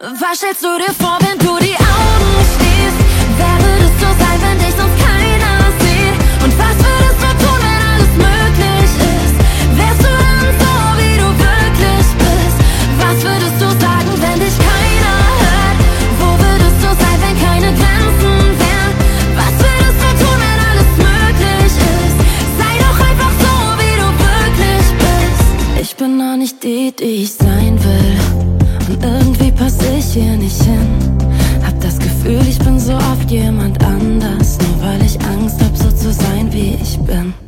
Was stellst du dir vor, wenn du die Augen schließt? Wer würdest du sein, wenn dich sonst keiner sieht? Und was würdest du tun, wenn alles möglich ist? Wärst du dann so, wie du wirklich bist? Was würdest du sagen, wenn dich keiner hört? Wo würdest du sein, wenn keine Grenzen wären? Was würdest du tun, wenn alles möglich ist? Sei doch einfach so, wie du wirklich bist. Ich bin noch nicht die ich sein will. Und irgendwie passe ich hier nicht hin. Hab das Gefühl, ich bin so oft jemand anders, nur weil ich Angst hab, so zu sein, wie ich bin.